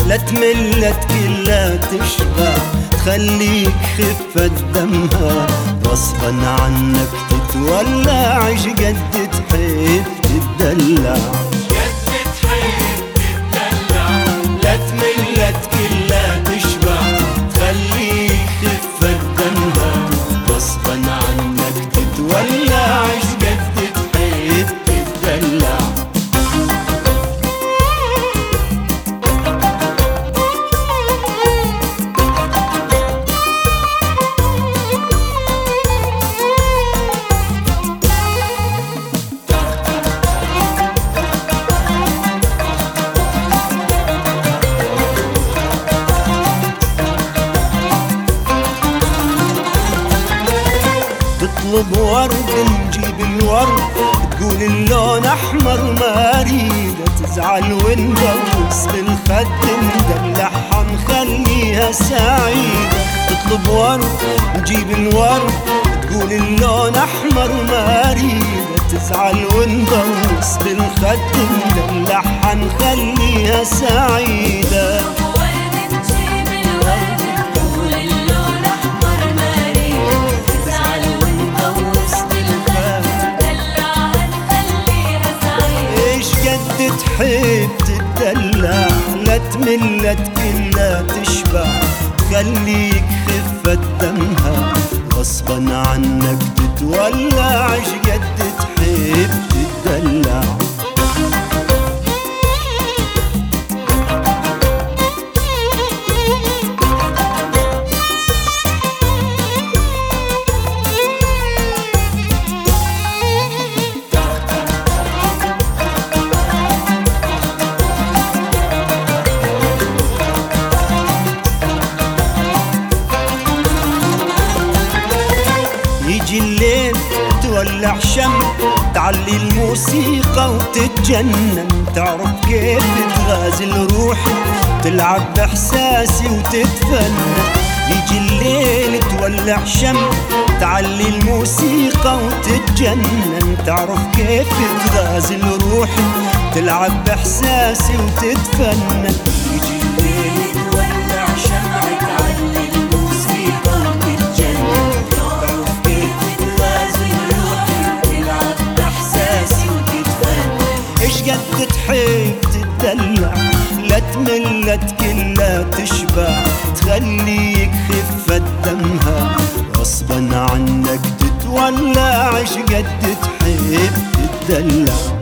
لا تمل لا تكل لا تشبع، تخليك خفة دمها غصبا عنك تتولع، شقد تحب تدلع، شقد تحب تدلع. لا تمل لا تكل لا تشبع، تخليك خفة دمها غصبا عنك تتولع، شقد تحب تدلع. تطلب ورد نجيب الورد، تقول اللون احمر ما اريده، تزعل وندوس بالخد ندلعها نخليها سعيده. تطلب ورد نجيب الورد، تقول اللون احمر ما اريده، تزعل وندوس بالخد ندلعها نخليها سعيده. تحب تدلع، لا تمل لا تكل لا تشبع، تخليك خفة دمها غصبا عنك تتولع، شقد تحب تدلع. يجي الليل تولع شمع، تعلي الموسيقى وتتجنن، تعرف كيف تغازل روحي، تلعب باحساسي وتتفنن. يجي الليل تولع شمع، تعلي الموسيقى وتتجنن، تعرف كيف تغازل روحي، تلعب باحساسي وتتفنن. يجي الليل تولع شمع، تعلي الموسيقى وتتجنن، شقد تحب تدلع، لا تمل لا تكل لا تشبع، تخليك خفة دمها غصبا عنك تتولع، شقد تحب تدلع.